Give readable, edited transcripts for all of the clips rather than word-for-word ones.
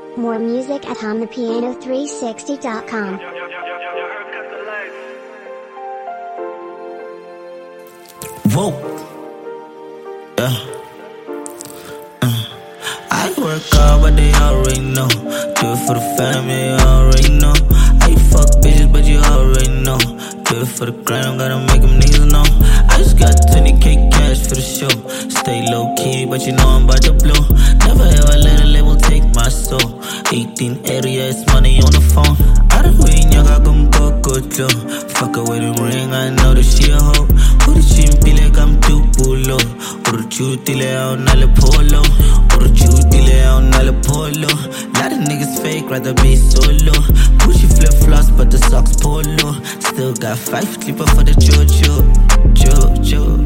More music at HumThePiano360.com. Whoa. Yeah. I work hard, but they already know. Do it for the family, you already know. I fuck bitches, but you already know. Do it for the gram, gotta make them niggas know. I just got 20K cash for the show. Stay low key, but you know I'm about to blow. Never ever let a label take my soul. 1880, yeah, it's money on the phone. I don't win, you got come go Joe. Fuck her with a ring, I know that she a hoe. Who the chimpi like I'm too pulo. Or the chutile on all the polo. Or the chutile on all the polo. Lot of niggas fake, rather be solo. Gucci flip flops, but the socks polo. Still got 5 clipper for the Jojo. Jojo.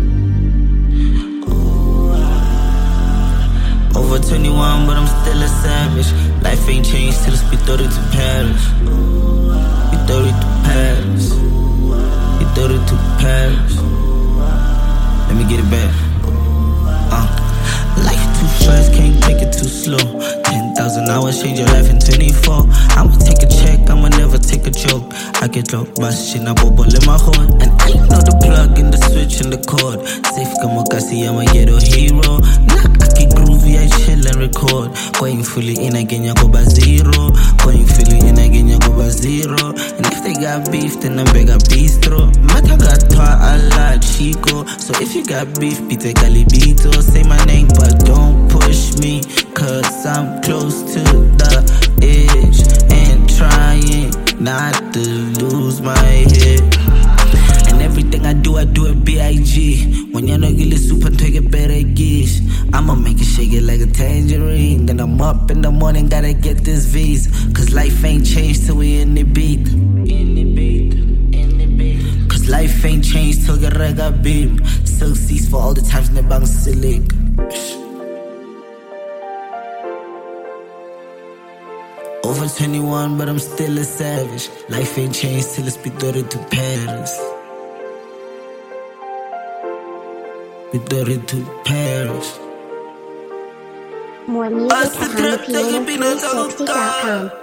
Over 21, but I'm still a savage. Life ain't changed till it's be 30 to Paris. Be 30 to Paris. Be 30 to Paris. Let me get it back. Life too fast, can't take it too slow. 10,000 hours, change your life in 24. I'ma take a check, I'ma never take a joke. I get drunk, my shit, I bubble in my horn. And I know the plug and the switch and the cord. Safe como casi, I'm a ghetto hero. Nah, I get groovy, I chill and record. Going fully in again, you go by zero. Going fully in again, you go by zero. And if they got beef, then I'm big a bistro. Mata gatwa ala chico. So if you got beef, pite calibito. Say my name, but don't push me, cause I'm close to the edge and trying not to lose my head. And everything I do it B.I.G. When you know get super, take it better geese. I'ma make it shake it like a tangerine. Then I'm up in the morning, gotta get this visa. Cause life ain't changed till we in the beat. Cause life ain't changed till get rega beam. Still cease for all the times in the bang silly. Over 21, but I'm still a savage. Life ain't changed till it's be 30 to Paris. Be 30 to Paris. More music at HumThePiano360.com.